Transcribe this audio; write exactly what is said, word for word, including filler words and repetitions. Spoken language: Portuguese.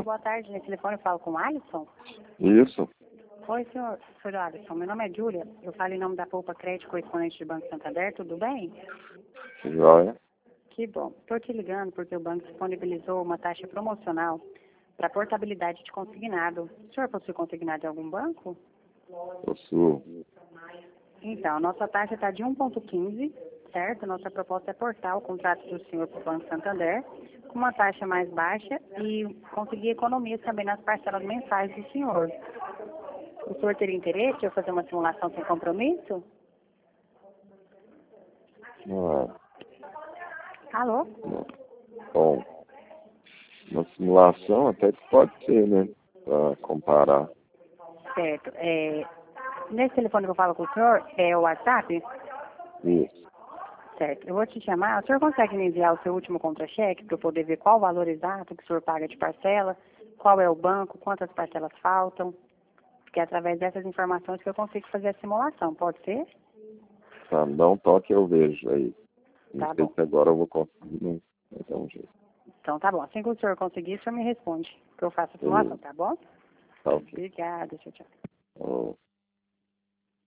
boa tarde. Nesse telefone eu falo com o Alisson. Isso. Oi, senhor, senhor Alisson. Meu nome é Júlia. Eu falo em nome da Poupa Crédito Correspondente do Banco Santander. Tudo bem? Joia. Que bom. Estou te ligando porque o banco disponibilizou uma taxa promocional para portabilidade de consignado. O senhor possui consignado em algum banco? Possuo. Então, a nossa taxa está de um vírgula quinze, certo? Nossa proposta é portar o contrato do senhor para o Banco Santander com uma taxa mais baixa e conseguir economias também nas parcelas mensais do senhor. O senhor teria interesse em eu fazer uma simulação sem compromisso? Ah, Alô? bom, uma simulação até que pode ser, né? Para comparar. Certo. É, nesse telefone que eu falo com o senhor, é o WhatsApp? Isso. Certo. Eu vou te chamar. O senhor consegue me enviar o seu último contra-cheque para eu poder ver qual o valor exato que o senhor paga de parcela, qual é o banco, quantas parcelas faltam? Porque é através dessas informações que eu consigo fazer a simulação. Pode ser? Tá, dá um toque eu vejo aí. Não Tá sei bom. se agora eu vou conseguir, não. Mas é um jeito. Então tá bom. Assim que o senhor conseguir, o senhor me responde, que eu faço a simulação, Beleza. tá bom? Tá ok. Obrigada. Tchau, tchau. Oh.